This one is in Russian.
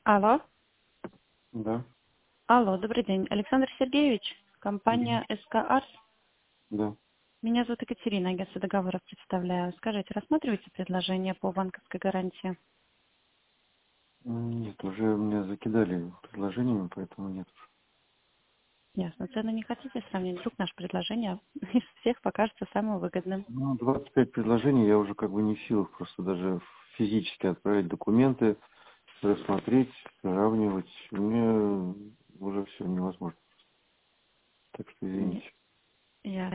Алло. Да. Алло, добрый день. Александр Сергеевич, Мгм. компания СК Арс. Да. Меня зовут Екатерина, агентство договоров представляю. Скажите, рассматриваете предложение по банковской гарантии? Нет, уже меня закидали предложениями, поэтому нет. Ясно. Цену не хотите сравнить? Вдруг наше предложение из всех покажется самым выгодным. Ну, 25 предложений, я уже как бы не в силах просто даже физически отправить документы, рассмотреть, сравнивать. Мне уже все невозможно. Так что Я извините.